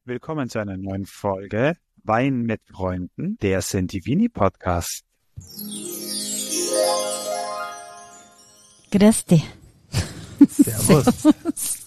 Willkommen zu einer neuen Folge Wein mit Freunden, der Sentivini Podcast. Grüß dich. Servus.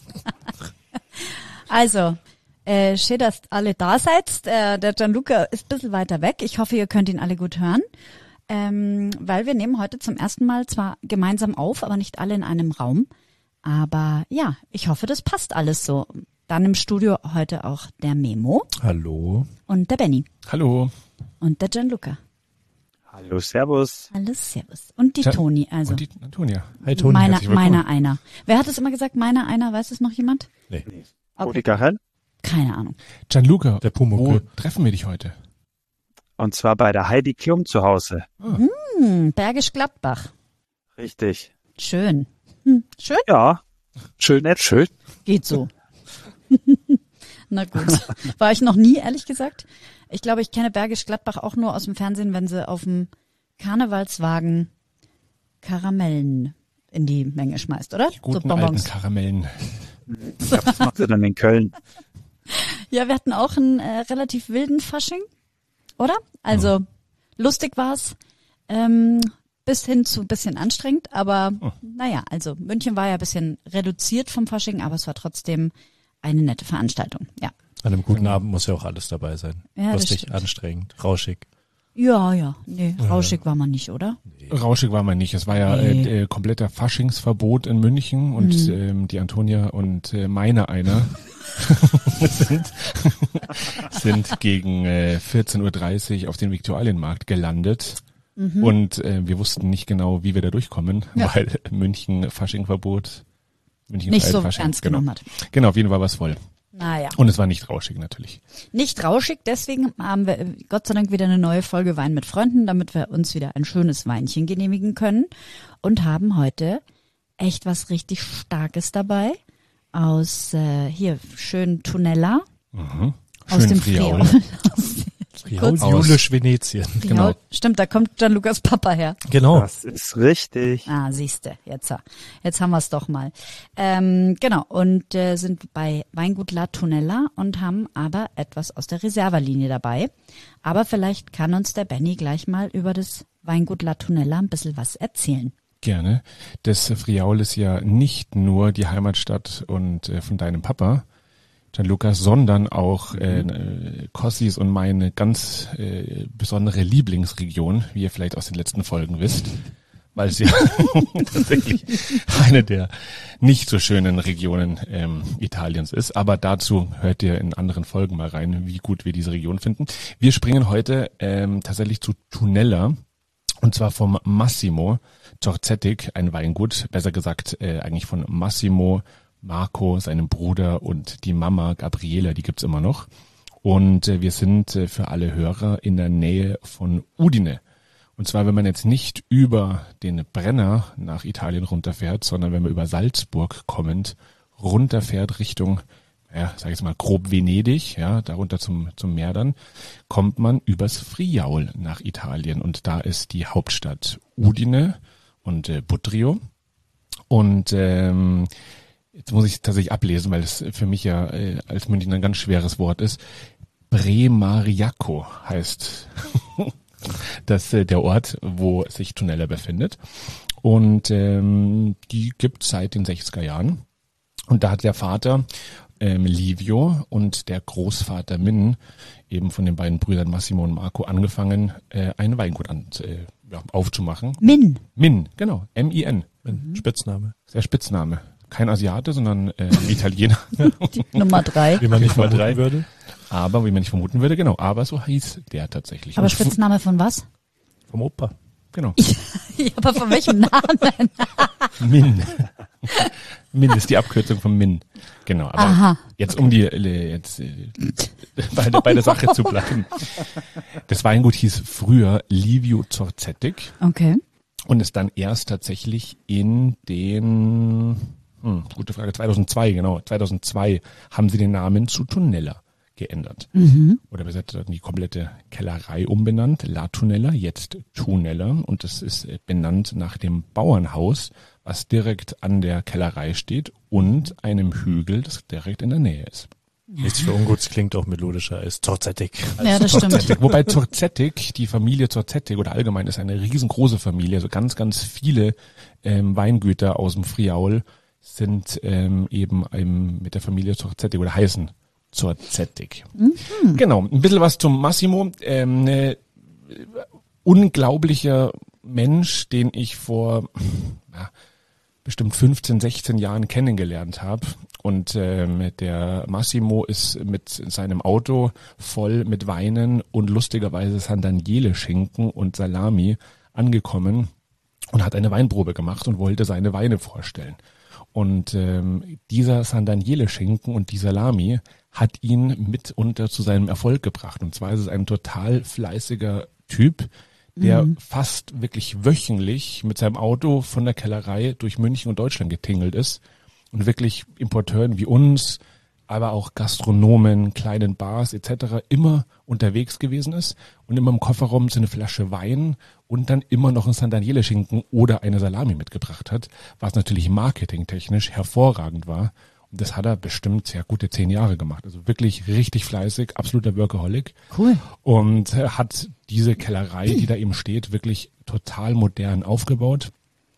Also, schön, dass alle da seid. Der Gianluca ist ein bisschen weiter weg. Ich hoffe, ihr könnt ihn alle gut hören. Weil wir nehmen heute zum ersten Mal zwar gemeinsam auf, aber nicht alle in einem Raum. Aber ja, ich hoffe, das passt alles so. Dann im Studio heute auch der Memo. Hallo. Und der Benny. Hallo. Und der Gianluca. Hallo, servus. Hallo, servus. Und die Toni, also. Und die Antonia. Hi Toni, meiner einer. Wer hat es immer gesagt? Meiner einer, weiß es noch jemand? Nee. Okay. Kachel. Keine Ahnung. Gianluca, Der Pumuckl. wo treffen wir dich heute? Und zwar bei der Heidi Klum zu Hause. Bergisch Gladbach. Richtig. Schön. Schön? Ja, schön, nicht schön. Geht so. Na gut. War ich noch nie, ehrlich gesagt. Ich glaube, ich kenne Bergisch Gladbach auch nur aus dem Fernsehen, wenn sie auf dem Karnevalswagen Karamellen in die Menge schmeißt, oder? Die guten alten Karamellen. Ich glaube, das macht sie dann in Köln. Ja, wir hatten auch einen relativ wilden Fasching, oder? Also lustig war's, bis hin zu ein bisschen anstrengend, aber naja, also München war ja ein bisschen reduziert vom Fasching, aber es war trotzdem eine nette Veranstaltung, ja. An einem guten Abend muss ja auch alles dabei sein. Ja, das Lustig, stimmt. anstrengend, rauschig. Ja, nee, rauschig war man nicht, oder? Rauschig war man nicht. Es war ja kompletter Faschingsverbot in München und die Antonia und meine einer sind gegen 14.30 Uhr auf den Viktualienmarkt gelandet. Und wir wussten nicht genau, wie wir da durchkommen, weil München Faschingverbot, München Nicht so Fasching, ernst genommen hat. Genau, auf jeden Fall war es voll. Naja. Und es war nicht rauschig natürlich. Nicht rauschig, deswegen haben wir Gott sei Dank wieder eine neue Folge Wein mit Freunden, damit wir uns wieder ein schönes Weinchen genehmigen können und haben heute echt was richtig Starkes dabei aus hier schön Tunella aus Schön dem Friaul. Friaul, Kurz- Julisch, Venetien. Genau. Stimmt, da kommt Gianlucas Papa her. Genau. Das ist richtig. Ah, siehste, jetzt haben wir es doch mal. Genau, und sind bei Weingut La Tunella und haben aber etwas aus der Reserva-Linie dabei. Aber vielleicht kann uns der Benny gleich mal über das Weingut La Tunella ein bisschen was erzählen. Gerne. Das Friaul ist ja nicht nur die Heimatstadt und von deinem Papa, Gianluca, sondern auch Kossis und meine ganz besondere Lieblingsregion, wie ihr vielleicht aus den letzten Folgen wisst, weil es ja tatsächlich eine der nicht so schönen Regionen Italiens ist. Aber dazu hört ihr in anderen Folgen mal rein, wie gut wir diese Region finden. Wir springen heute tatsächlich zu Tunella. Und zwar vom Massimo Torzettig, ein Weingut, besser gesagt eigentlich von Massimo, Marco, seinem Bruder und die Mama Gabriela, die gibt's immer noch. Und wir sind für alle Hörer in der Nähe von Udine. Und zwar, wenn man jetzt nicht über den Brenner nach Italien runterfährt, sondern wenn man über Salzburg kommend runterfährt Richtung, ja, sag ich jetzt mal grob Venedig, ja, darunter zum Meer dann, kommt man übers Friaul nach Italien. Und da ist die Hauptstadt Udine und Budrio. Und jetzt muss ich tatsächlich ablesen, weil es für mich ja als Münchner ein ganz schweres Wort ist. Bremariaco heißt das der Ort, wo sich Tunella befindet. Und die gibt es seit den 60er Jahren. Und da hat der Vater Livio und der Großvater Min, eben von den beiden Brüdern Massimo und Marco, angefangen, ein Weingut aufzumachen. Min, genau, M-I-N. Spitzname. Der Spitzname. Kein Asiate, sondern Italiener. Die Nummer 3. Wie man nicht Nummer vermuten 3. würde. Aber, wie man nicht vermuten würde, genau. Aber so hieß der tatsächlich. Aber Und Spitzname von was? Vom Opa. Genau. Ja, aber von welchem Namen? Min. Min ist die Abkürzung von Min. Genau. Aber Aha. jetzt bei der Sache zu bleiben. Das Weingut hieß früher Livio Torzettig Okay. und ist dann erst tatsächlich in den, gute Frage, 2002 haben sie den Namen zu Tunella geändert. Oder besser die komplette Kellerei umbenannt, La Tunella, jetzt Tunella, und das ist benannt nach dem Bauernhaus, was direkt an der Kellerei steht und einem Hügel, das direkt in der Nähe ist. Nichts für Unguts klingt auch melodischer als Torzettik. Ja, das stimmt. Torzettik. Wobei Torzettik, die Familie Torzettik oder allgemein ist eine riesengroße Familie. Also ganz, ganz viele Weingüter aus dem Friaul sind eben mit der Familie Torzettik oder heißen Torzettik. Mhm. Genau, ein bisschen was zum Massimo. Unglaublicher Mensch, den ich vor bestimmt 15, 16 Jahren kennengelernt habe. Und der Massimo ist mit seinem Auto voll mit Weinen und lustigerweise San Daniele Schinken und Salami angekommen und hat eine Weinprobe gemacht und wollte seine Weine vorstellen. Und dieser San Daniele Schinken und die Salami hat ihn mitunter zu seinem Erfolg gebracht. Und zwar ist es ein total fleißiger Typ, der fast wirklich wöchentlich mit seinem Auto von der Kellerei durch München und Deutschland getingelt ist und wirklich Importeuren wie uns, aber auch Gastronomen, kleinen Bars etc. immer unterwegs gewesen ist und immer im Kofferraum so eine Flasche Wein und dann immer noch ein San Daniele Schinken oder eine Salami mitgebracht hat, was natürlich marketingtechnisch hervorragend war. Und das hat er bestimmt gute 10 Jahre gemacht. Also wirklich richtig fleißig, absoluter Workaholic. Cool. Und hat diese Kellerei, die da eben steht, wirklich total modern aufgebaut.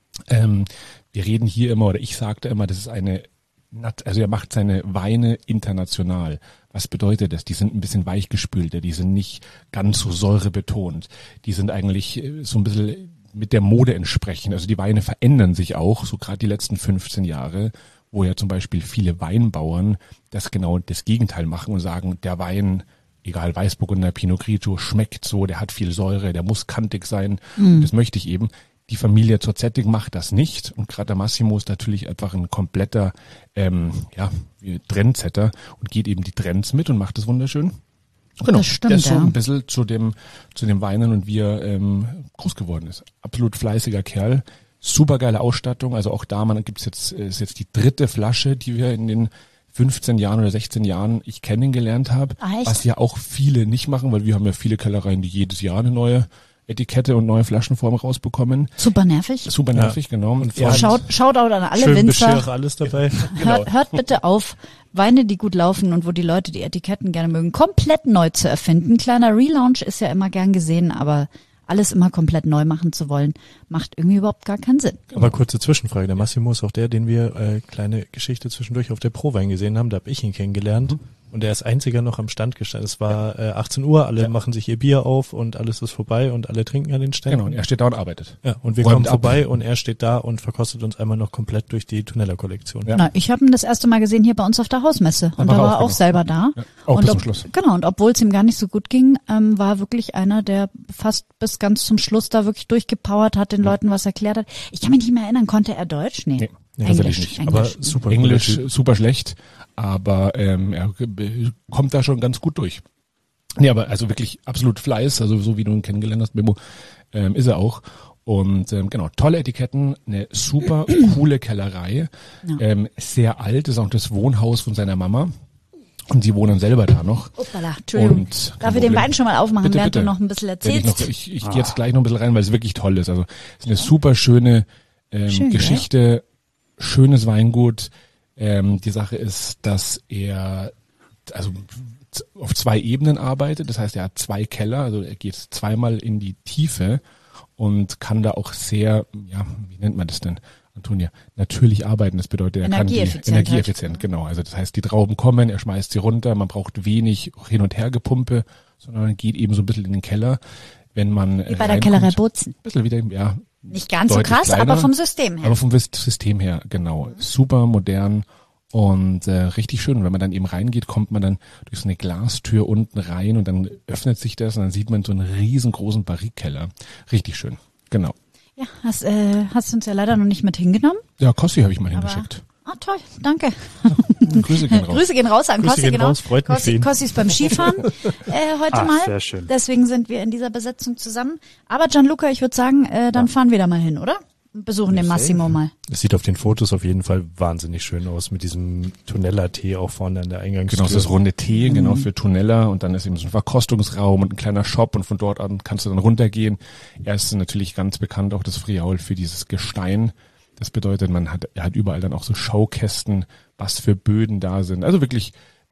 Wir reden hier immer, oder ich sagte immer, das ist also er macht seine Weine international. Was bedeutet das? Die sind ein bisschen weichgespülter, die sind nicht ganz so säurebetont. Die sind eigentlich so ein bisschen mit der Mode entsprechend. Also die Weine verändern sich auch, so gerade die letzten 15 Jahre, wo ja zum Beispiel viele Weinbauern das genau das Gegenteil machen und sagen, der Wein, egal Weißburgunder, Pinot Grigio, schmeckt so, der hat viel Säure, der muss kantig sein. Das möchte ich eben. Die Familie Torzettik macht das nicht und gerade der Massimo ist natürlich einfach ein kompletter Trendsetter und geht eben die Trends mit und macht das wunderschön. Genau, das stimmt, der ist so ein bisschen zu dem Weinen und wie er groß geworden ist. Absolut fleißiger Kerl. Supergeile Ausstattung, also auch da ist jetzt die 3. Flasche, die wir in den 15 Jahren oder 16 Jahren ich kennengelernt habe, was ja auch viele nicht machen, weil wir haben ja viele Kellereien, die jedes Jahr eine neue Etikette und neue Flaschenform rausbekommen. Super nervig. Genau. Und Shoutout an alle schön Winzer. Beschirr, alles dabei. Hört bitte auf, Weine, die gut laufen und wo die Leute die Etiketten gerne mögen, komplett neu zu erfinden. Kleiner Relaunch ist ja immer gern gesehen, aber alles immer komplett neu machen zu wollen, macht irgendwie überhaupt gar keinen Sinn. Aber kurze Zwischenfrage, der Massimo ist auch der, den wir, kleine Geschichte zwischendurch auf der Prowein gesehen haben, da habe ich ihn kennengelernt und er ist einziger noch am Stand gestanden. Es war 18 Uhr, alle machen sich ihr Bier auf und alles ist vorbei und alle trinken an den Ständen. Genau, und er steht da und arbeitet. Ja, und wir kommen vorbei und er steht da und verkostet uns einmal noch komplett durch die Tonella-Kollektion. Ja. Na, ich habe ihn das erste Mal gesehen hier bei uns auf der Hausmesse und da war er auch selber da. Ja, auch bis zum Schluss. Genau, und obwohl es ihm gar nicht so gut ging, war wirklich einer, der fast bis ganz zum Schluss da wirklich durchgepowert hat, den Leuten was erklärt hat. Ich kann mich nicht mehr erinnern, konnte er Deutsch? Nee. Englisch nicht. Aber super Englisch, super schlecht, aber er kommt da schon ganz gut durch. Nee, aber also wirklich absolut Fleiß, also so wie du ihn kennengelernt hast, Memo, ist er auch. Und genau, tolle Etiketten, eine super coole Kellerei, sehr alt, ist auch das Wohnhaus von seiner Mama. Und sie wohnen selber da noch. Uppala, Entschuldigung. Darf ich den Wein schon mal aufmachen, bitte, während du noch ein bisschen erzählst? Ich gehe jetzt gleich noch ein bisschen rein, weil es wirklich toll ist. Also es ist eine super schöne Geschichte, schönes Weingut. Die Sache ist, dass er auf 2 Ebenen arbeitet. Das heißt, er hat 2 Keller, also er geht zweimal in die Tiefe und kann da auch sehr, wie nennt man das denn, Antonia, natürlich arbeiten. Das bedeutet, er kann energieeffizient, genau. Also das heißt, die Trauben kommen, er schmeißt sie runter, man braucht wenig Hin- und Hergepumpe, sondern geht eben so ein bisschen in den Keller. Wenn man wie bei der Kellerei Bozen. Ein bisschen wieder, nicht ganz so krass, kleiner, aber vom System her. Aber vom System her, genau. Super modern und richtig schön. Und wenn man dann eben reingeht, kommt man dann durch so eine Glastür unten rein und dann öffnet sich das und dann sieht man so einen riesengroßen Barrikkeller. Richtig schön, genau. Ja, hast uns ja leider noch nicht mit hingenommen. Ja, Kossi habe ich mal hingeschickt. Toll, danke. Grüße gehen raus. Grüße gehen raus an Kossi, genau. Freut mich Kossi ist beim Skifahren heute mal. Sehr schön. Deswegen sind wir in dieser Besetzung zusammen. Aber Gianluca, ich würde sagen, dann fahren wir da mal hin, oder? Und besuchen den Massimo mal. Es sieht auf den Fotos auf jeden Fall wahnsinnig schön aus mit diesem Tonella-Tee auch vorne an der Eingangstür. Genau, das runde Tee, genau, für Tonella und dann ist eben so ein Verkostungsraum und ein kleiner Shop und von dort an kannst du dann runtergehen. Er ist natürlich ganz bekannt, auch das Friaul, für dieses Gestein. Das bedeutet, er hat überall dann auch so Schaukästen, was für Böden da sind. Also wirklich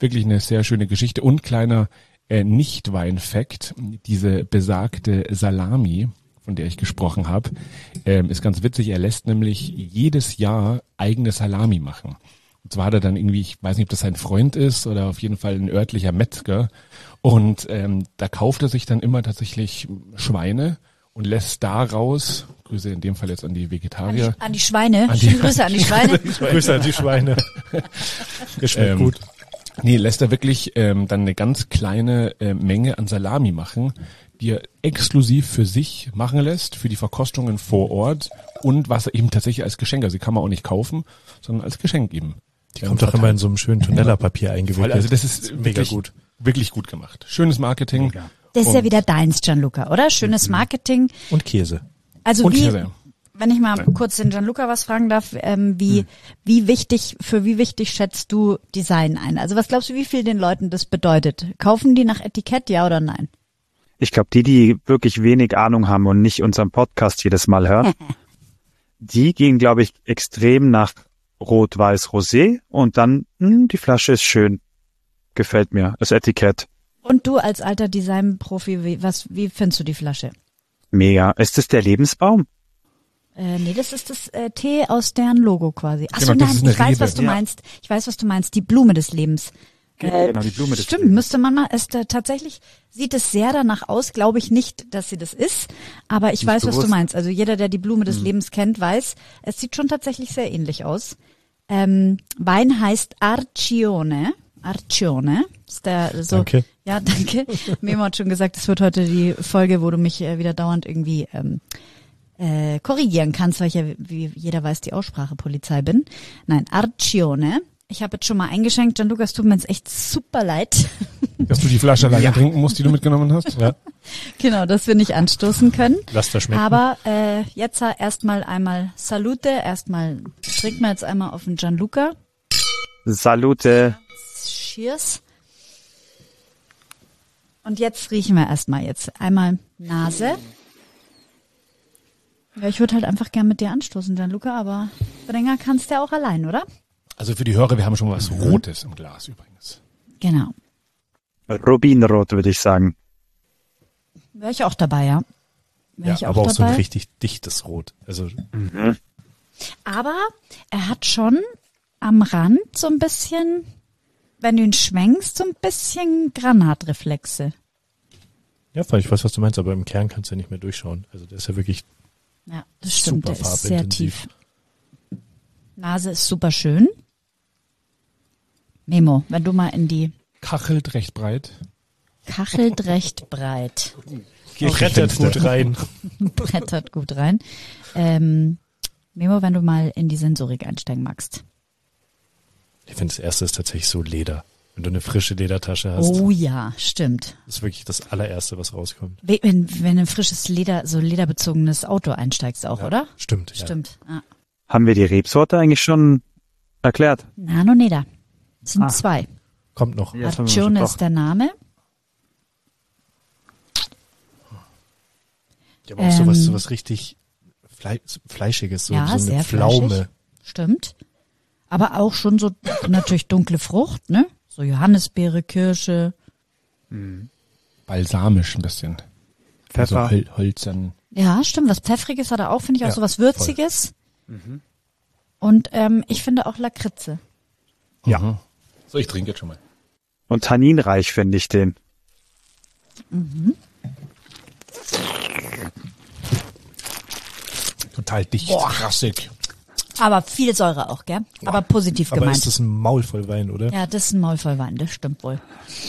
wirklich eine sehr schöne Geschichte. Und kleiner Nicht-Wein-Fact, diese besagte Salami, von der ich gesprochen habe, ist ganz witzig. Er lässt nämlich jedes Jahr eigene Salami machen. Und zwar hat er dann irgendwie, ich weiß nicht, ob das sein Freund ist oder auf jeden Fall ein örtlicher Metzger. Und da kauft er sich dann immer tatsächlich Schweine und lässt daraus, Grüße in dem Fall jetzt an die Vegetarier. An die Schweine. Schöne Grüße an die Schweine. Grüße an die Schweine. Geschmeckt gut. Nee, lässt er wirklich dann eine ganz kleine Menge an Salami machen, die er exklusiv für sich machen lässt, für die Verkostungen vor Ort und was er eben tatsächlich als Geschenk, also die kann man auch nicht kaufen, sondern als Geschenk geben. Die kommt doch immer in so einem schönen Tonella-Papier eingewickelt. Also das ist mega wirklich, gut. Wirklich gut gemacht. Schönes Marketing. Mega. Das ist ja wieder deins, Gianluca, oder? Schönes Marketing. Und Käse. Also Und wie, Käse. wenn ich mal kurz den Gianluca was fragen darf, wie wichtig schätzt du Design ein? Also was glaubst du, wie viel den Leuten das bedeutet? Kaufen die nach Etikett, ja oder nein? Ich glaube, die wirklich wenig Ahnung haben und nicht unseren Podcast jedes Mal hören, die gehen, glaube ich, extrem nach Rot, Weiß, Rosé und dann, die Flasche ist schön. Gefällt mir, das Etikett. Und du als alter Designprofi, wie findest du die Flasche? Mega. Ist das der Lebensbaum? Nee, das ist das Tee aus deren Logo quasi. Ach so, Genau, das nein, ist eine ich weiß, Rebe. was du Ja. meinst. Ich weiß, was du meinst. Die Blume des Lebens. Genau, die Blume des Stimmt, Lebens. müsste man mal, tatsächlich sieht es sehr danach aus, glaube ich nicht, dass sie das ist, aber ich weiß, was du bewusst. meinst. Also jeder, der die Blume des Lebens kennt, weiß, es sieht schon tatsächlich sehr ähnlich aus. Wein heißt Arcione. Arcione. Ist der so. Danke. Ja, danke. Memo hat schon gesagt, es wird heute die Folge, wo du mich wieder dauernd irgendwie korrigieren kannst, weil ich ja, wie jeder weiß, die Aussprachepolizei bin. Nein, Arcione. Ich habe jetzt schon mal eingeschenkt. Gianluca, es tut mir jetzt echt super leid. Dass du die Flasche alleine trinken musst, die du mitgenommen hast. Ja. Genau, dass wir nicht anstoßen können. Lass das schmecken. Aber jetzt erstmal einmal Salute. Erstmal trinken wir jetzt einmal auf den Gianluca. Salute. Cheers. Und jetzt riechen wir erstmal jetzt einmal Nase. Ja, ich würde halt einfach gern mit dir anstoßen, Gianluca, aber Bringer kannst du ja auch allein, oder? Also für die Hörer, wir haben schon was Rotes im Glas übrigens. Genau. Rubinrot, würde ich sagen. Wäre ich auch dabei, ja. Wäre ich auch aber auch dabei. so ein richtig dichtes Rot. Also Aber er hat schon am Rand so ein bisschen, wenn du ihn schwenkst, so ein bisschen Granatreflexe. ja, ich weiß, was du meinst, aber im Kern kannst du ja nicht mehr durchschauen. Also der ist ja wirklich Ja, das stimmt, super der ist sehr farbintensiv. tief. Nase ist super schön. Memo, wenn du mal in die Kachelt recht breit. Kachelt recht breit. brettert gut rein. Brettert gut rein. Memo, wenn du mal in die Sensorik einsteigen magst. Ich finde, das erste ist tatsächlich so Leder. Wenn du eine frische Ledertasche hast, Oh ja, stimmt. ist wirklich das allererste, was rauskommt. Wenn ein frisches Leder, so lederbezogenes Auto einsteigst auch, Ja, oder? Stimmt. Ja. Stimmt. Ja. Haben wir die Rebsorte eigentlich schon erklärt? Nanoneder. Das sind Ah. 2. Kommt noch. Ja, das haben wir Arcione schon ist der Name. Ja, aber auch sowas richtig Fleischiges, so Ja, eine sehr Pflaume. fleischig. Stimmt. Aber auch schon so natürlich dunkle Frucht, ne? So Johannisbeere, Kirsche. Balsamisch ein bisschen. Pfeffer. Also hölzern. Ja, stimmt. Was Pfeffriges hat er auch, finde ich, auch Ja, so was Würziges. Und ich finde auch Lakritze. Ja. So, ich trinke jetzt schon mal. Und tanninreich finde ich den. Total dicht, rassig. Aber viel Säure auch, gell? Aber positiv Aber gemeint. ist das ein Maul voll Wein, oder? Ja, das ist ein Maul voll Wein, das stimmt wohl.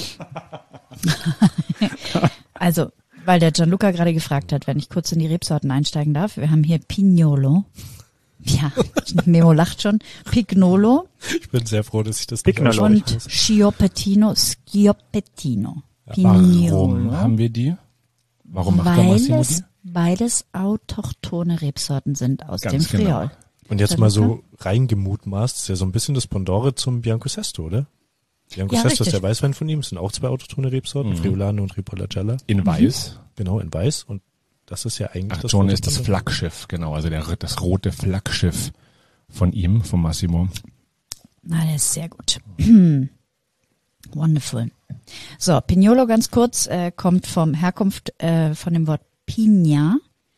Also, weil der Gianluca gerade gefragt hat, wenn ich kurz in die Rebsorten einsteigen darf. Wir haben hier Pignolo. Ja, Memo lacht schon. Pignolo Ich bin sehr froh, dass ich das nicht Pignolo. aussprechen und muss. Schioppettino. Warum haben wir die? Warum macht der Massimo die? Weil es autochthone Rebsorten sind aus Ganz dem genau. Friaul. Und jetzt mal so reingemutmaßt, ist ja so ein bisschen das Pendant zum Bianco Sesto, oder? Bianco Ja, Sesto ist richtig. der Weißwein von ihm, es sind auch 2 autochthone Rebsorten, Friulano und Ripolla Gialla. In Weiß. Genau, in Weiß. Und das ist ja eigentlich Arcione rote ist das Pendant. Flaggschiff, genau. Also das rote Flaggschiff von ihm, von Massimo. Na, das ist sehr gut. Wonderful. So, Pignolo ganz kurz, kommt von dem Wort Piña,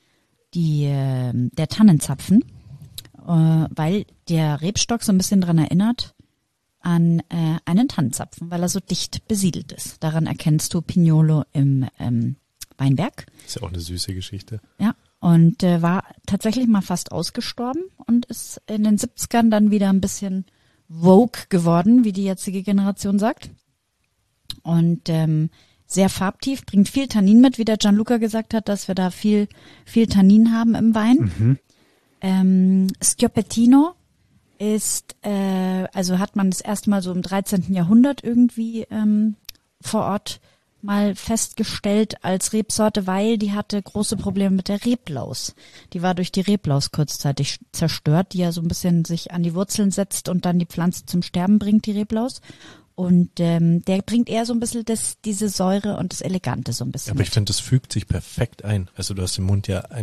der Tannenzapfen, weil der Rebstock so ein bisschen dran erinnert an einen Tannenzapfen, weil er so dicht besiedelt ist. Daran erkennst du Pignolo im Weinberg. Ist ja auch eine süße Geschichte. Ja, und war tatsächlich mal fast ausgestorben und ist in den 70ern dann wieder ein bisschen Vogue geworden, wie die jetzige Generation sagt. Und sehr farbtief, bringt viel Tannin mit, wie der Gianluca gesagt hat, dass wir da viel Tannin haben im Wein. Schioppettino ist, also hat man das erste Mal so im 13. Jahrhundert irgendwie vor Ort mal festgestellt als Rebsorte, weil die hatte große Probleme mit der Reblaus. Die war durch die Reblaus kurzzeitig zerstört, die ja so ein bisschen sich an die Wurzeln setzt und dann die Pflanze zum Sterben bringt, die Reblaus. Und der bringt eher so ein bisschen diese Säure und das Elegante so ein bisschen. Aber ich finde, das fügt sich perfekt ein. Also du hast im Mund ja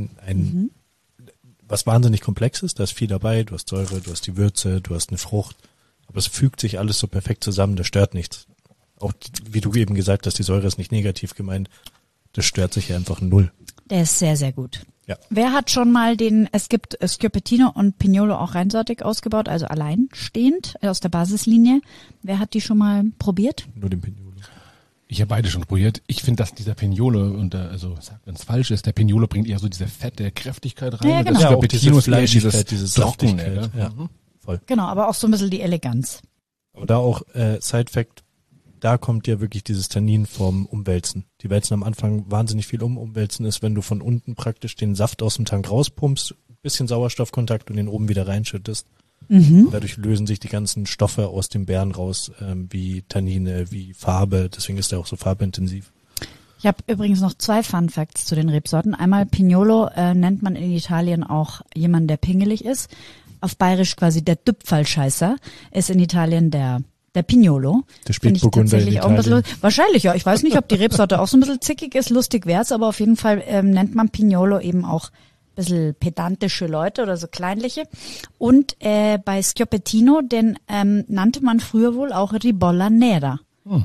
was wahnsinnig Komplexes, da ist viel dabei, du hast Säure, du hast die Würze, du hast eine Frucht, aber es fügt sich alles so perfekt zusammen, das stört nichts. Auch wie du eben gesagt hast, die Säure ist nicht negativ gemeint, das stört sich ja einfach null. Der ist sehr, sehr gut. Ja. Wer hat schon mal es gibt Schioppettino und Pignolo auch reinsortig ausgebaut, also alleinstehend aus der Basislinie. Wer hat die schon mal probiert? Nur den Pignolo. Ich habe beide schon probiert. Ich finde, dass dieser Pignolo, wenn es falsch ist, der Pignolo bringt eher so diese fette Kräftigkeit rein. Ja, genau. Das Ja, auch Schioppettino ist eher Fleischigkeit, diese Trockene. Saftigkeit. Ja, voll. Genau, aber auch so ein bisschen die Eleganz. Aber da auch, Side-Fact, da kommt ja wirklich dieses Tannin vom Umwälzen. Die wälzen am Anfang wahnsinnig viel Umwälzen ist, wenn du von unten praktisch den Saft aus dem Tank rauspumpst, bisschen Sauerstoffkontakt und den oben wieder reinschüttest. Dadurch lösen sich die ganzen Stoffe aus den Beeren raus, wie Tannine, wie Farbe. Deswegen ist der auch so farbintensiv. Ich habe übrigens noch 2 Fun Facts zu den Rebsorten. Einmal Pignolo nennt man in Italien auch jemanden, der pingelig ist. Auf Bayerisch quasi der Düpfelscheißer ist in Italien der Pignolo. Der Spätburgunder in auch ein bisschen, Italien. wahrscheinlich, ja. Ich weiß nicht, ob die Rebsorte auch so ein bisschen zickig ist. Lustig wär's, aber auf jeden Fall nennt man Pignolo eben auch ein bisschen pedantische Leute oder so kleinliche. Und bei Schioppettino, den nannte man früher wohl auch Ribolla Nera.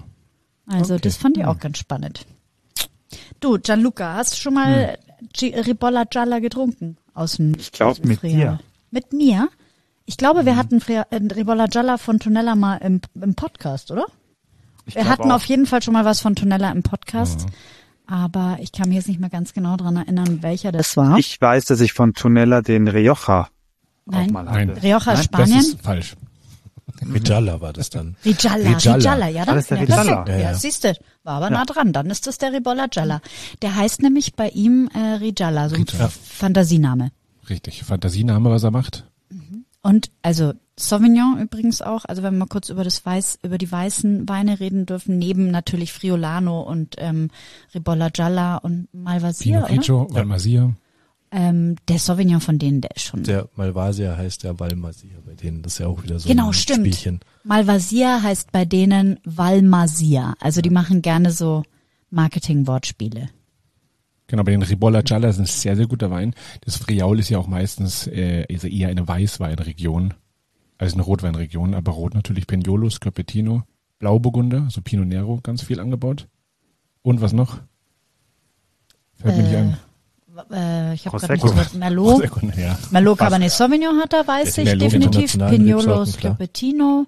Also Okay. das fand ich auch ganz spannend. Du, Gianluca, hast du schon mal Ribolla Gialla getrunken? Ich glaube mit dir. Mit mir? Ich glaube, wir hatten Ribolla Gialla von Tonella mal im Podcast, oder? Wir hatten auf jeden Fall schon mal was von Tonella im Podcast, aber ich kann mich jetzt nicht mehr ganz genau dran erinnern, welcher das war. Ich weiß, dass ich von Tonella den Rioja Nein. auch mal hatte. Nein. Rioja Das Spanien? ist falsch. Rijala war das dann. Rijalla, ja, War das der perfekt. Rijalla? Ja, Ja. siehste, war aber nah dran, dann ist das der Ribolla Gialla. Der heißt nämlich bei ihm Rijalla, so ein Rijalla. Fantasiename. Richtig. Fantasiename, was er macht. Und also Sauvignon übrigens auch, also wenn wir mal kurz über die weißen Weine reden dürfen, neben natürlich Friulano und Ribolla Gialla und Malvasia, Pinot Grigio, Valmasia. der Sauvignon von denen, der ist schon... Der Malvasia heißt der Valmasia bei denen. Das ist ja auch wieder so Genau, ein stimmt. Spielchen. Malvasia heißt bei denen Valmasia. Also die machen gerne so Marketing-Wortspiele. Genau, bei den Ribolla Gialla ist ein sehr, sehr guter Wein. Das Friaul ist ja auch meistens also eher eine Weißweinregion als eine Rotweinregion, aber rot natürlich Pignolo, Schioppettino, Blauburgunder, also Pinot Nero, ganz viel angebaut. Und was noch? Fällt mir nicht ein. Ich habe gerade Prosecco. nicht das Wort Merlot. Ja. Merlot Cabernet Sauvignon hat er, weiß Der ich, Merlot definitiv. internationalen Pignolo, Rebsorten, klar. Schioppettino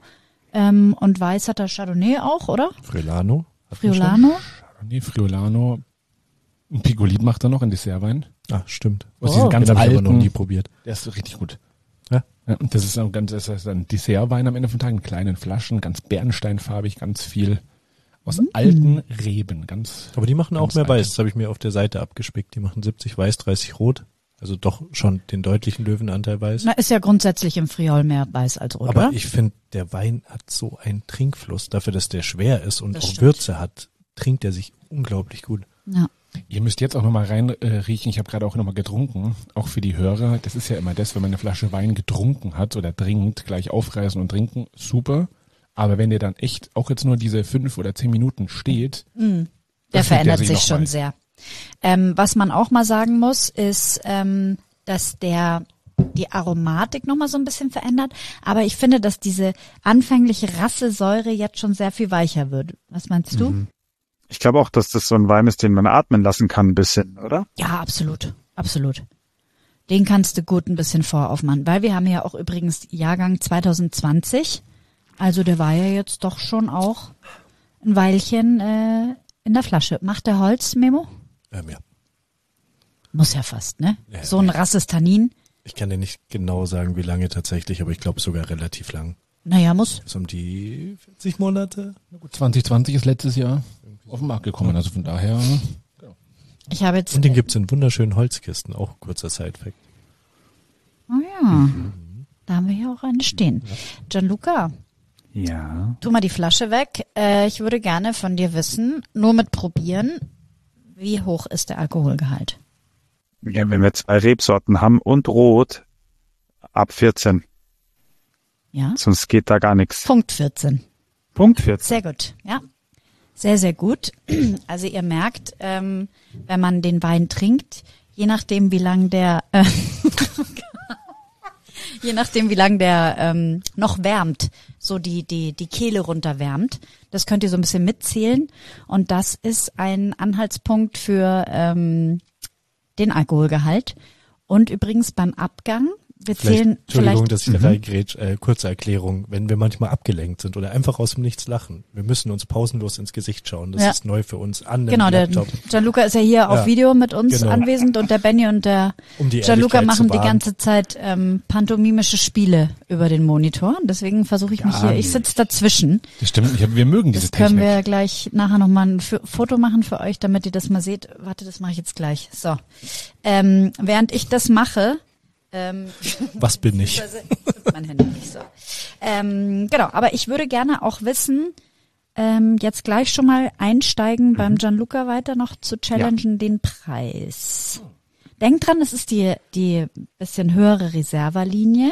und weiß hat er Chardonnay auch, oder? Friulano. Hat man schon? Friulano. Nee, Friulano. Ein Piccolid macht er noch, ein Dessertwein. Ah, stimmt. Aus diesen ganz Den habe ich aber noch alten, nie probiert. der ist richtig gut. Ja? Ja, und das ist ein Dessertwein am Ende vom Tag in kleinen Flaschen, ganz bernsteinfarbig, ganz viel aus alten Reben, ganz. Aber die machen auch ganz mehr alte. weiß. Das habe ich mir auf der Seite abgespickt. Die machen 70 weiß, 30 rot. Also doch schon den deutlichen Löwenanteil weiß. Na, ist ja grundsätzlich im Friaul mehr weiß als rot, Aber oder? ich finde, der Wein hat so einen Trinkfluss. Dafür, dass der schwer ist und Das auch stimmt. Würze hat, trinkt er sich unglaublich gut. Ja. Ihr müsst jetzt auch nochmal rein riechen. Ich habe gerade auch nochmal getrunken. Auch für die Hörer. Das ist ja immer das, wenn man eine Flasche Wein getrunken hat oder trinkt, gleich aufreißen und trinken. Super. Aber wenn der dann echt auch jetzt nur diese 5 oder 10 Minuten steht, Der öffnet verändert sich sich noch schon mal. sehr. Was man auch mal sagen muss, ist, dass der die Aromatik nochmal so ein bisschen verändert. Aber ich finde, dass diese anfängliche Rassesäure jetzt schon sehr viel weicher wird. Was meinst du? Ich glaube auch, dass das so ein Wein ist, den man atmen lassen kann ein bisschen, oder? Ja, absolut. Absolut. Den kannst du gut ein bisschen voraufmachen. Weil wir haben ja auch übrigens Jahrgang 2020. Also der war ja jetzt doch schon auch ein Weilchen in der Flasche. Macht der Holz, Memo? Ja. Muss ja fast, ne? Ja, so ein rasses Tannin. Ich kann dir nicht genau sagen, wie lange tatsächlich, aber ich glaube sogar relativ lang. Naja, muss. So um die 40 Monate. 2020 ist letztes Jahr auf den Markt gekommen, also von daher. Ich habe jetzt. Und den gibt's in wunderschönen Holzkisten, auch ein kurzer Side-Fact. Oh ja. Da haben wir hier auch eine stehen. Gianluca, Ja. tu mal die Flasche weg. Ich würde gerne von dir wissen, nur mit probieren, wie hoch ist der Alkoholgehalt? Ja, wenn wir 2 Rebsorten haben und Rot, ab 14. Ja? Sonst geht da gar nichts. Punkt 14. Punkt 14. Sehr gut, ja. Sehr, sehr gut. Also ihr merkt, wenn man den Wein trinkt, je nachdem wie lang der noch wärmt, so die Kehle runterwärmt, das könnt ihr so ein bisschen mitzählen und das ist ein Anhaltspunkt für den Alkoholgehalt. Und übrigens beim Abgang, wir zählen Entschuldigung, vielleicht dass ich da reingrätsch, kurze Erklärung, wenn wir manchmal abgelenkt sind oder einfach aus dem Nichts lachen, wir müssen uns pausenlos ins Gesicht schauen, das Ja. ist neu für uns an dem Genau, der Laptop. Gianluca ist ja hier auf Video mit uns genau. anwesend und der Benny und der Um die Gianluca Ehrlichkeit machen zu die wahren. ganze Zeit pantomimische Spiele über den Monitor. Deswegen versuche ich mich hier, ich sitze dazwischen. Das stimmt, wir mögen diese Das können Technik. wir gleich nachher nochmal ein Foto machen für euch, damit ihr das mal seht. Warte, das mache ich jetzt gleich. So, während ich das mache, Was bin ich? mein Handy nicht so. Genau, aber ich würde gerne auch wissen, jetzt gleich schon mal einsteigen beim Gianluca weiter noch zu challengen den Preis. Denkt dran, es ist die bisschen höhere Reserva-Linie.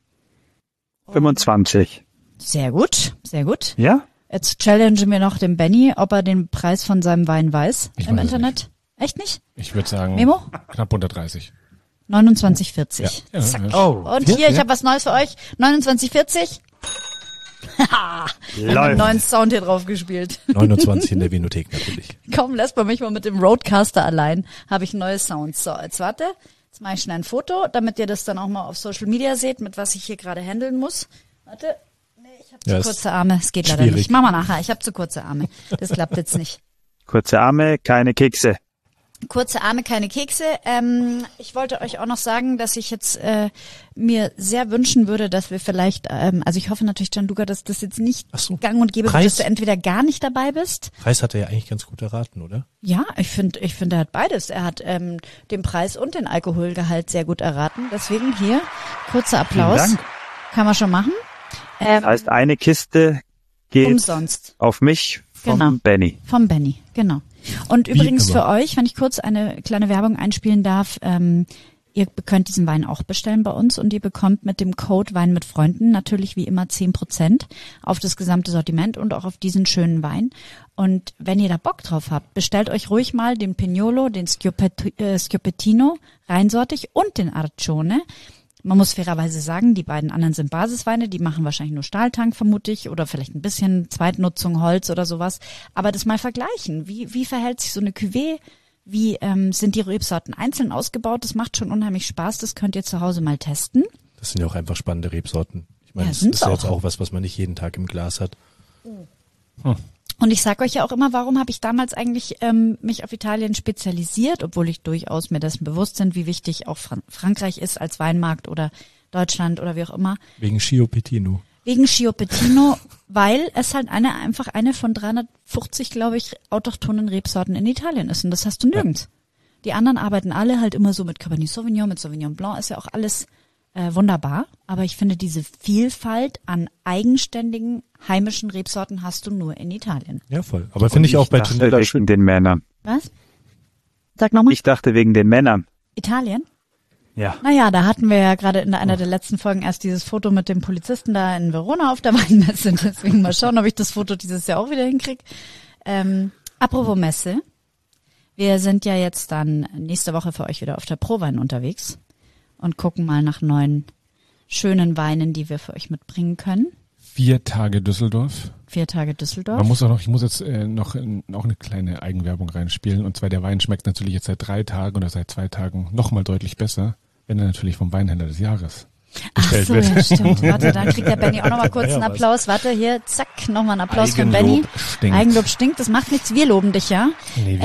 25. Sehr gut, sehr gut. Ja? Jetzt challengen wir noch den Benny, ob er den Preis von seinem Wein weiß Ich im weiß es Internet. Echt nicht? Ich würde sagen, Memo? knapp unter 30. 29,40. Ja, Zack. ja. Oh. Und hier, ich habe was Neues für euch. 29,40. Haha, mit einem Läuft. neuen Sound hier drauf gespielt. 29 in der Vinothek natürlich. Kaum lässt man mich mal mit dem Roadcaster allein, habe ich neue Sounds. So, jetzt warte. Jetzt mache ich schnell ein Foto, damit ihr das dann auch mal auf Social Media seht, mit was ich hier gerade handeln muss. Warte. Nee, ich habe Ja, zu ist kurze Arme. Es geht leider schwierig. nicht. Machen wir nachher. Ich habe zu kurze Arme. Das klappt jetzt nicht. Kurze Arme, keine Kekse. Kurze Arme, keine Kekse. Ich wollte euch auch noch sagen, dass ich jetzt mir sehr wünschen würde, dass wir vielleicht, also ich hoffe natürlich, Gianluca, dass das jetzt nicht Ach so. gang und gäbe, Preis? dass du entweder gar nicht dabei bist. Preis hat er ja eigentlich ganz gut erraten, oder? Ja, ich finde, er hat beides. Er hat den Preis und den Alkoholgehalt sehr gut erraten. Deswegen hier, kurzer Applaus. Vielen Dank. Kann man schon machen. Das heißt, eine Kiste geht Umsonst. auf mich vom Genau. Benny. Vom Benny, genau. Und Wie übrigens immer. für euch, wenn ich kurz eine kleine Werbung einspielen darf, ihr könnt diesen Wein auch bestellen bei uns und ihr bekommt mit dem Code Wein mit Freunden natürlich wie immer 10% auf das gesamte Sortiment und auch auf diesen schönen Wein. Und wenn ihr da Bock drauf habt, bestellt euch ruhig mal den Pignolo, den Schioppettino, reinsortig und den Arcione. Man muss fairerweise sagen, die beiden anderen sind Basisweine, die machen wahrscheinlich nur Stahltank, vermute ich, oder vielleicht ein bisschen Zweitnutzung, Holz oder sowas. Aber das mal vergleichen. Wie verhält sich so eine Cuvée? Wie sind die Rebsorten einzeln ausgebaut? Das macht schon unheimlich Spaß. Das könnt ihr zu Hause mal testen. Das sind ja auch einfach spannende Rebsorten. Ich meine, Ja, das sind's ist ja jetzt auch. auch was man nicht jeden Tag im Glas hat. Und ich sage euch ja auch immer, warum habe ich damals eigentlich mich auf Italien spezialisiert, obwohl ich durchaus mir dessen bewusst bin, wie wichtig auch Frankreich ist als Weinmarkt oder Deutschland oder wie auch immer. Wegen Schioppettino. Wegen Schioppettino, weil es halt einfach eine von 350, glaube ich, autochthonen Rebsorten in Italien ist. Und das hast du nirgends. Die anderen arbeiten alle halt immer so mit Cabernet Sauvignon, mit Sauvignon Blanc, ist ja auch alles wunderbar. Aber ich finde, diese Vielfalt an eigenständigen, heimischen Rebsorten hast du nur in Italien. Ja, voll. Aber finde ich auch bei dachte Tonella wegen schön. den Männern. Was? Sag nochmal. Ich dachte wegen den Männern. Italien? Ja. Naja, da hatten wir ja gerade in einer der letzten Folgen erst dieses Foto mit dem Polizisten da in Verona auf der Weinmesse. Deswegen mal schauen, ob ich das Foto dieses Jahr auch wieder hinkriege. Apropos Messe. Wir sind ja jetzt dann nächste Woche für euch wieder auf der Prowein unterwegs. und gucken mal nach neuen, schönen Weinen, die wir für euch mitbringen können. 4 Tage Düsseldorf. 4 Tage Düsseldorf. Man muss auch noch, ich muss jetzt noch eine kleine Eigenwerbung reinspielen. Und zwar der Wein schmeckt natürlich jetzt seit 3 Tagen oder seit 2 Tagen nochmal deutlich besser, wenn er natürlich vom Weinhändler des Jahres Ach bestellt so, wird. ja, stimmt. Warte, dann kriegt der Benni auch nochmal kurz einen Applaus. Warte, hier, zack, nochmal einen Applaus für Benni. Stinkt. Eigenlob stinkt, das macht nichts, wir loben dich, ja? Nee,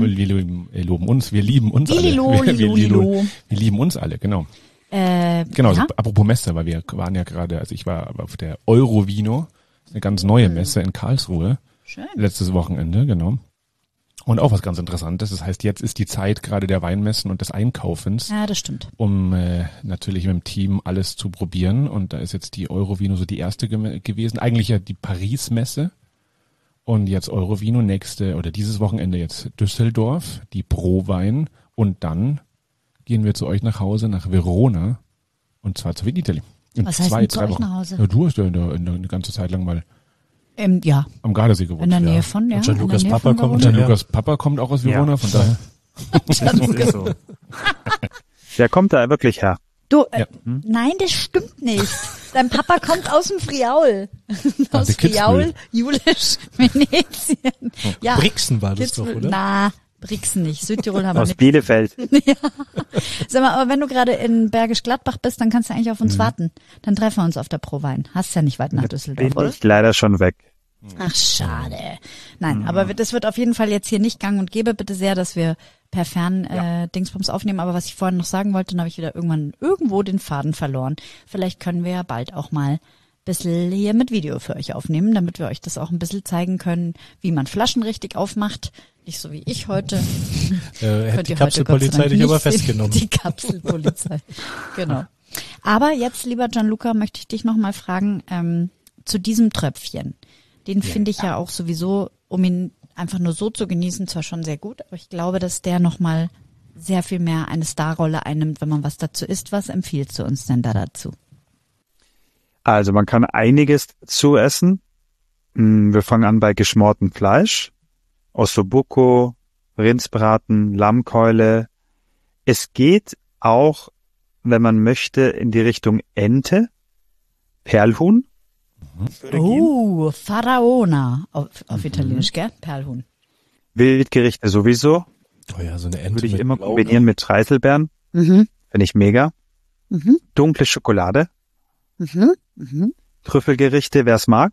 wir loben uns, wir lieben uns alle. Wir lieben uns alle, genau. Genau, ja? also, apropos Messe, weil wir waren ja gerade, also ich war auf der Eurovino, eine ganz neue Messe in Karlsruhe. Schön. Letztes Wochenende, genau. Und auch was ganz Interessantes, das heißt, jetzt ist die Zeit gerade der Weinmessen und des Einkaufens, Ja, das stimmt. um natürlich mit dem Team alles zu probieren. Und da ist jetzt die Eurovino so die erste gewesen, eigentlich ja die Paris-Messe. Und jetzt Eurovino, dieses Wochenende jetzt Düsseldorf, die Pro-Wein. Und dann gehen wir zu euch nach Hause, nach Verona. Und zwar zu Vinitaly. Was heißt denn zu euch nach Hause? Ja, du hast ja eine ganze Zeit lang mal Ja, am Gardasee gewohnt. in der Nähe von, ja. Und Gianlucas in der Nähe Papa von kommt Verona. Ja. Lukas Papa kommt auch aus Verona, Ja. von daher. Ist so. Der kommt da wirklich her. Du, Ja. nein, das stimmt nicht. Dein Papa kommt aus dem Friaul. Aus der Kitzbühel. Friaul, Julisch, Venetien. Ja, Brixen war das doch, Kitzbühel. oder? Na, Brixen nicht. Südtirol haben wir Aus nicht. Bielefeld. Sag mal, aber wenn du gerade in Bergisch Gladbach bist, dann kannst du eigentlich auf uns warten. Dann treffen wir uns auf der Prowein. Hast ja nicht weit nach Düsseldorf, Bin oder? ich leider schon weg. Ach, schade. Nein, aber das wird auf jeden Fall jetzt hier nicht gang und gäbe. Bitte sehr, dass wir per Fern Dingsbums aufnehmen. Aber was ich vorhin noch sagen wollte, dann habe ich wieder irgendwo den Faden verloren. Vielleicht können wir ja bald auch mal ein bisschen hier mit Video für euch aufnehmen, damit wir euch das auch ein bisschen zeigen können, wie man Flaschen richtig aufmacht. Nicht so wie ich heute. Hätte Könnt die ihr heute Gott sei Kapselpolizei Dank dich aber nicht sehen. festgenommen. Die Kapselpolizei. Genau. Aber jetzt, lieber Gianluca, möchte ich dich nochmal fragen, zu diesem Tröpfchen. Den finde ich ja auch sowieso, um ihn einfach nur so zu genießen, zwar schon sehr gut, aber ich glaube, dass der nochmal sehr viel mehr eine Starrolle einnimmt, wenn man was dazu isst. Was empfiehlst du uns denn da dazu? Also man kann einiges dazu essen. Wir fangen an bei geschmortem Fleisch, Ossobuco, Rindsbraten, Lammkeule. Es geht auch, wenn man möchte, in die Richtung Ente, Perlhuhn. Würde gehen. Faraona auf Italienisch, gell? Perlhuhn. Wildgerichte sowieso. Oh ja, so eine Ente Würde ich mit immer Lauge. kombinieren mit Preiselbeeren. Mhm. Finde ich mega. Mhm. Dunkle Schokolade. Mhm. Mhm. Trüffelgerichte, wer es mag.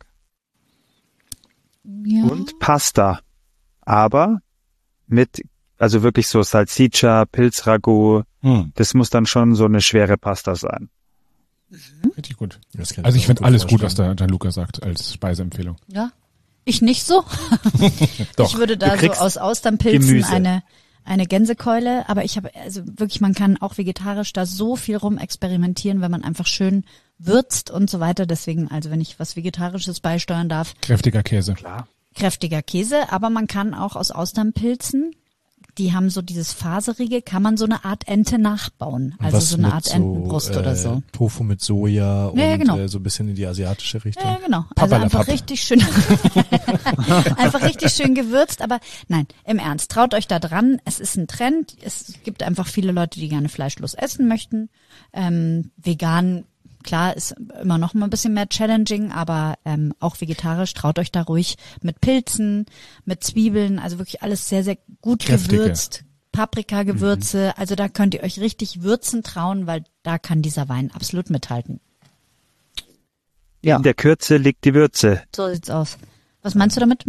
Ja. Und Pasta. Aber also wirklich so Salsiccia, Pilzragout. Das muss dann schon so eine schwere Pasta sein. Richtig gut. Das kann Also ich mir finde auch alles gut, was vorstellen. der Gianluca sagt als Speiseempfehlung. Ja. Ich nicht so. Doch. Ich würde da Du so kriegst aus Austernpilzen Gemüse. eine Gänsekeule, aber ich habe, also wirklich, man kann auch vegetarisch da so viel rum experimentieren, wenn man einfach schön würzt und so weiter. Deswegen, also wenn ich was Vegetarisches beisteuern darf, Kräftiger Käse. Klar. kräftiger Käse, aber man kann auch aus Austernpilzen, die haben so dieses Faserige, kann man so eine Art Ente nachbauen. Und Also was so eine mit Art Entenbrust oder so. Tofu mit Soja und Ja, genau. so ein bisschen in die asiatische Richtung. Ja, genau. Also Papperlapapp. einfach richtig schön, einfach richtig schön gewürzt. Aber nein, im Ernst, traut euch da dran. Es ist ein Trend. Es gibt einfach viele Leute, die gerne fleischlos essen möchten. Vegan, klar, ist immer noch mal ein bisschen mehr challenging, aber auch vegetarisch, traut euch da ruhig mit Pilzen, mit Zwiebeln, also wirklich alles sehr, sehr gut Kräftige. gewürzt. Paprika-Gewürze, also da könnt ihr euch richtig würzen trauen, weil da kann dieser Wein absolut mithalten. Ja. In der Kürze liegt die Würze. So sieht's aus. Was meinst du damit?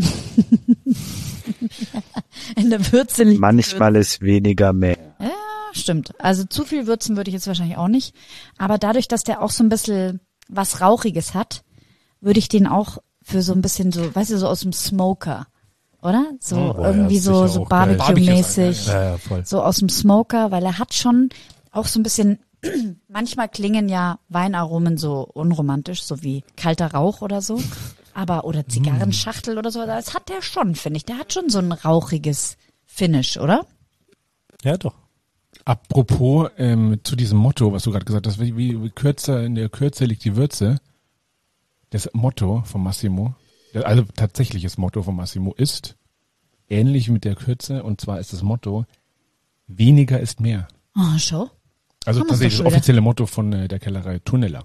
In der Würze liegt Manchmal ist weniger mehr. Ja, stimmt. Also zu viel würzen würde ich jetzt wahrscheinlich auch nicht. Aber dadurch, dass der auch so ein bisschen was Rauchiges hat, würde ich den auch für so ein bisschen so, weißt du, so aus dem Smoker, oder? So Oh, ja, irgendwie so, sicher so auch geil. Barbecue-mäßig. Ja, voll. So aus dem Smoker, weil er hat schon auch so ein bisschen, manchmal klingen ja Weinaromen so unromantisch, so wie kalter Rauch oder so. Oder Zigarrenschachtel oder so. Das hat der schon, finde ich. Der hat schon so ein rauchiges Finish, oder? Ja, doch. Apropos zu diesem Motto, was du gerade gesagt hast, wie kürzer in der Kürze liegt die Würze. Das Motto von Massimo, also tatsächliches Motto von Massimo ist ähnlich mit der Kürze, und zwar ist das Motto: weniger ist mehr. Oh, schau. Also Haben wir's tatsächlich doch das schon offizielle Motto von der Kellerei Tunneler.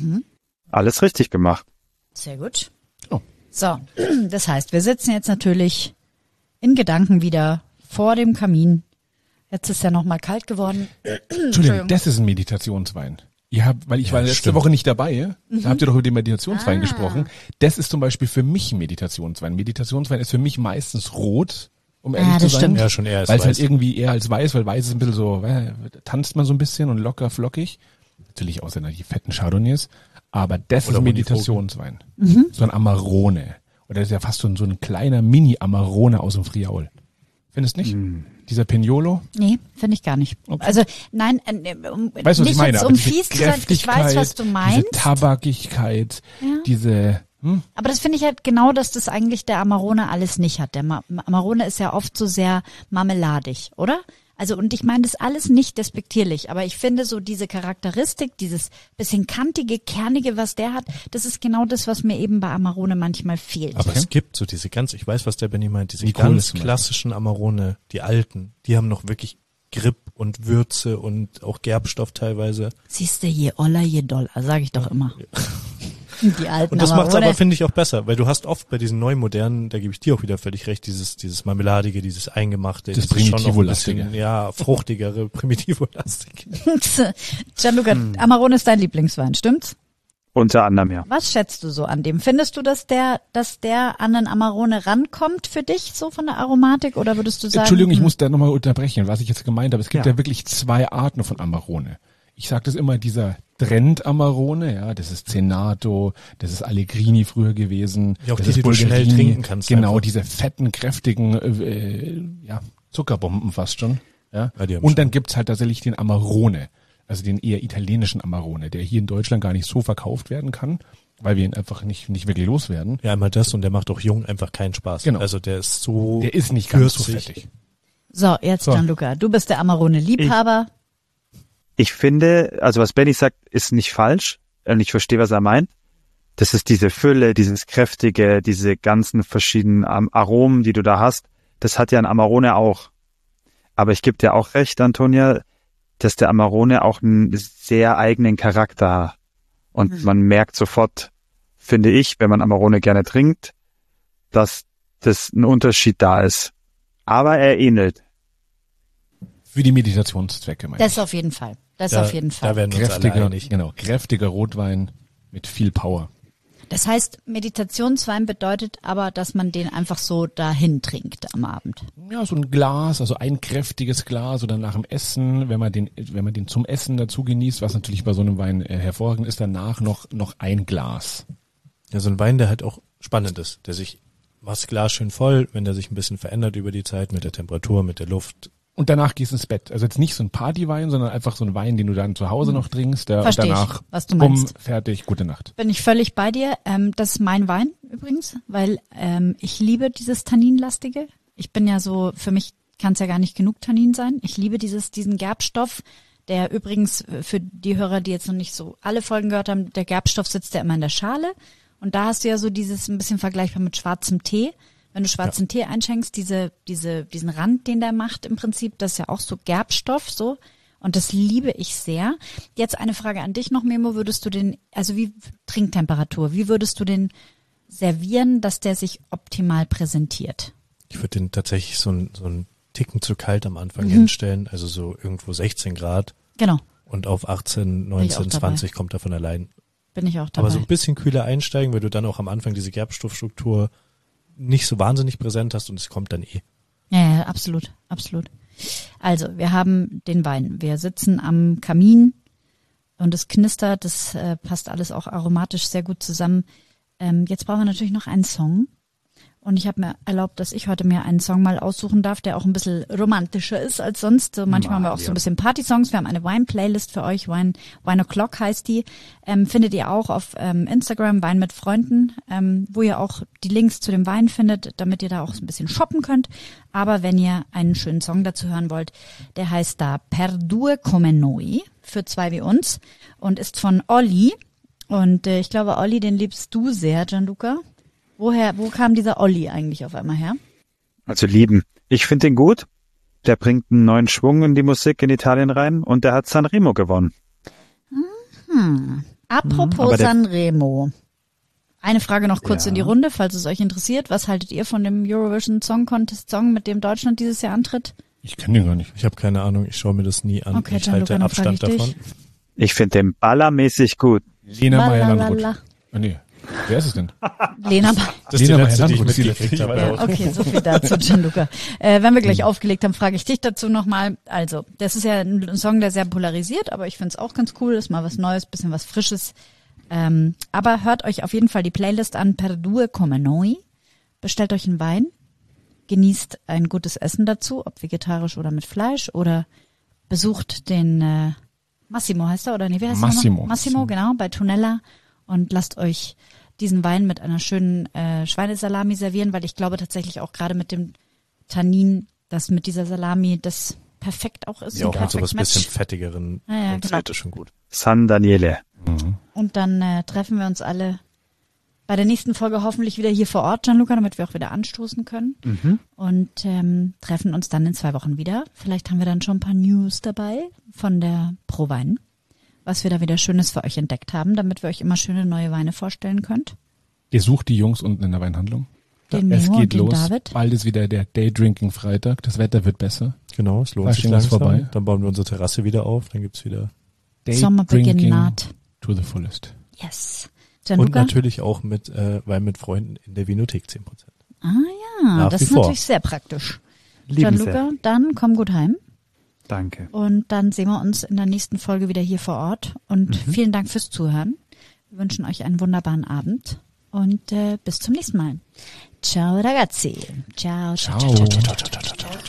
Alles richtig gemacht. Sehr gut. Oh. So, das heißt, wir sitzen jetzt natürlich in Gedanken wieder vor dem Kamin. Jetzt ist ja noch mal kalt geworden. Entschuldigung, das ist ein Meditationswein. Weil ich war letzte stimmt. Woche nicht dabei, da habt ihr doch über den Meditationswein gesprochen. Das ist zum Beispiel für mich ein Meditationswein. Meditationswein ist für mich meistens rot, um ehrlich zu das sein. stimmt. Ja, schon eher als Weil es weiß. halt irgendwie eher als weiß, weil weiß ist ein bisschen so, tanzt man so ein bisschen und locker flockig. Natürlich außer die fetten Chardonnays. Aber das Oder ist ein Monifogen. Meditationswein. So ein Amarone. Oder das ist ja fast so ein kleiner Mini-Amarone aus dem Friaul. Findest nicht? Dieser Pignolo? Nee, finde ich gar nicht. Okay. Also nein, Weißt du, was nicht ich meine? jetzt Aber um diese fies zu sein, ich weiß, was du Diese meinst. Tabakigkeit, diese, Aber das finde ich halt genau, dass das eigentlich der Amarone alles nicht hat. Der Amarone ist ja oft so sehr marmeladig, oder? Also und ich meine das alles nicht despektierlich, aber ich finde so diese Charakteristik, dieses bisschen kantige, kernige, was der hat, das ist genau das, was mir eben bei Amarone manchmal fehlt. Aber es gibt so diese ganz, ich weiß, was der Benny meint, diese Nicolas ganz meint. klassischen Amarone, die alten, die haben noch wirklich Grip und Würze und auch Gerbstoff teilweise. Siehst du, je oller, je doller, sage ich doch immer. Die alten Und das macht's Amarone. aber, finde ich, auch besser, weil du hast oft bei diesen neuen modernen, da gebe ich dir auch wieder völlig recht, dieses Marmeladige, dieses Eingemachte, Das dieses schon noch ein Primitivo-lastige. bisschen, ja, fruchtigere, Primitivo-lastige. Gianluca, Amarone ist dein Lieblingswein, stimmt's? Unter anderem, ja. Was schätzt du so an dem? Findest du, dass der an den Amarone rankommt für dich, so von der Aromatik, oder würdest du sagen? Entschuldigung, ich muss da nochmal unterbrechen, was ich jetzt gemeint habe. Es gibt Ja. ja wirklich zwei Arten von Amarone. Ich sage das immer, dieser Trend Amarone, ja, das ist Zenato, das ist Allegrini früher gewesen. Ja, auch das die, ist die du schnell Bulgarini. trinken kannst Genau, einfach. diese fetten, kräftigen Zuckerbomben fast schon. Ja. Ja, die haben Und schon. dann gibt's halt tatsächlich den Amarone, also den eher italienischen Amarone, der hier in Deutschland gar nicht so verkauft werden kann, weil wir ihn einfach nicht wirklich loswerden. Ja, einmal das und der macht auch jung einfach keinen Spaß. Genau. Also der ist so Der ist nicht ganz so würzig. fettig. So, jetzt So. Gianluca, du bist der Amarone-Liebhaber. Ich finde, also was Benny sagt, ist nicht falsch. Und ich verstehe, was er meint. Das ist diese Fülle, dieses Kräftige, diese ganzen verschiedenen Aromen, die du da hast. Das hat ja ein Amarone auch. Aber ich gebe dir auch recht, Antonia, dass der Amarone auch einen sehr eigenen Charakter hat. Und man merkt sofort, finde ich, wenn man Amarone gerne trinkt, dass das ein Unterschied da ist. Aber er ähnelt. Für die Meditationszwecke, meine ich. Das auf jeden Fall. Das Da, auf jeden Fall. da werden wir uns alle einig. Kräftiger Rotwein mit viel Power. Das heißt, Meditationswein bedeutet aber, dass man den einfach so dahin trinkt am Abend. Ja, so ein Glas, also ein kräftiges Glas oder nach dem Essen, wenn man den zum Essen dazu genießt, was natürlich bei so einem Wein hervorragend ist, danach noch ein Glas. Ja, so ein Wein, der halt auch spannend ist, der sich, machst das Glas schön voll, wenn der sich ein bisschen verändert über die Zeit mit der Temperatur, mit der Luft. Und danach gehst du ins Bett. Also jetzt nicht so ein Partywein, sondern einfach so ein Wein, den du dann zu Hause noch trinkst. Und Versteh ich, danach, was du meinst. fertig, gute Nacht. Bin ich völlig bei dir. Das ist mein Wein übrigens, weil ich liebe dieses Tanninlastige. Ich bin ja so, für mich kann es ja gar nicht genug Tannin sein. Ich liebe diesen Gerbstoff, der übrigens für die Hörer, die jetzt noch nicht so alle Folgen gehört haben, der Gerbstoff sitzt ja immer in der Schale. Und da hast du ja so dieses ein bisschen vergleichbar mit schwarzem Tee. Wenn du schwarzen Tee einschenkst, diesen Rand, den der macht im Prinzip, das ist ja auch so Gerbstoff, so. Und das liebe ich sehr. Jetzt eine Frage an dich noch, Memo. Würdest du den, also wie Trinktemperatur, wie würdest du den servieren, dass der sich optimal präsentiert? Ich würde den tatsächlich so ein Ticken zu kalt am Anfang hinstellen, also so irgendwo 16 Grad Genau, und auf 18, Bin ich auch 19, dabei. 20 kommt er von allein. bin ich auch dabei. Aber so ein bisschen kühler einsteigen, weil du dann auch am Anfang diese Gerbstoffstruktur nicht so wahnsinnig präsent hast und es kommt dann eh. Ja, absolut, absolut. Also, wir haben den Wein. Wir sitzen am Kamin und es knistert. Das passt alles auch aromatisch sehr gut zusammen. Jetzt brauchen wir natürlich noch einen Song. Und ich habe mir erlaubt, dass ich heute mir einen Song mal aussuchen darf, der auch ein bisschen romantischer ist als sonst. So, manchmal haben wir auch so ein bisschen Party-Songs. Wir haben eine Wine-Playlist für euch. Wine O'Clock heißt die. Findet ihr auch auf Instagram, Wein mit Freunden, wo ihr auch die Links zu dem Wein findet, damit ihr da auch so ein bisschen shoppen könnt. Aber wenn ihr einen schönen Song dazu hören wollt, der heißt da Per due come noi, für zwei wie uns, und ist von Olli. Und ich glaube, Olli, den liebst du sehr, Gianluca. Wo kam dieser Olli eigentlich auf einmal her? Also lieben. Ich finde den gut. der bringt einen neuen Schwung in die Musik in Italien rein und der hat Sanremo gewonnen. Apropos Sanremo. Eine Frage noch kurz in die Runde, falls es euch interessiert. Was haltet ihr von dem Eurovision Song Contest Song, mit dem Deutschland dieses Jahr antritt? Ich kenne den gar nicht. Ich habe keine Ahnung, ich schaue mir das nie an. Okay, ich halte Abstand davon. Ich finde den ballermäßig gut. Lena Meyer-Landrut. Oh, nee. Wer ist es denn? Lena Das ist die Lena letzte, die ich Meyer-Landrut, mitgekriegt habe. Ja, okay, so viel dazu, Gianluca. Wenn wir gleich aufgelegt haben, frage ich dich dazu nochmal. Also, das ist ja ein Song, der sehr polarisiert, aber ich finde es auch ganz cool, ist mal was Neues, bisschen was Frisches. Aber hört euch auf jeden Fall die Playlist an, Per Due Come Noi. Bestellt euch einen Wein, genießt ein gutes Essen dazu, ob vegetarisch oder mit Fleisch, oder besucht den Massimo heißt er, oder nee, wie heißt Massimo. er? Massimo, genau, bei Tunella, und lasst euch diesen Wein mit einer schönen Schweinesalami servieren, weil ich glaube tatsächlich auch gerade mit dem Tannin, dass mit dieser Salami das perfekt auch ist. Ja, auch mit so was Match. bisschen fettigeren Ja, und genau. Fett ist schon gut. San Daniele. Und dann treffen wir uns alle bei der nächsten Folge hoffentlich wieder hier vor Ort, Gianluca, damit wir auch wieder anstoßen können. Und treffen uns dann in 2 Wochen wieder. Vielleicht haben wir dann schon ein paar News dabei von der Pro-Wein, was wir da wieder Schönes für euch entdeckt haben, damit wir euch immer schöne neue Weine vorstellen könnt. Ihr sucht die Jungs unten in der Weinhandlung. Den Es Mimo und geht den los. David. Bald ist wieder der Daydrinking-Freitag. Das Wetter wird besser. Genau, es lohnt sich Fasching ist langsam. vorbei. Dann bauen wir unsere Terrasse wieder auf, dann gibt's wieder. Sommerbeginn naht. To the fullest. Yes. Und Gianluca? natürlich auch mit Wein mit Freunden in der Vinothek 10%. Ah ja, Nach das wie ist vor. natürlich sehr praktisch. Lieben Gianluca, dann komm gut heim. Danke. Und dann sehen wir uns in der nächsten Folge wieder hier vor Ort. Und vielen Dank fürs Zuhören. Wir wünschen euch einen wunderbaren Abend. Und bis zum nächsten Mal. Ciao ragazzi. Ciao. Ciao. Ciao, ciao, ciao, ciao, ciao.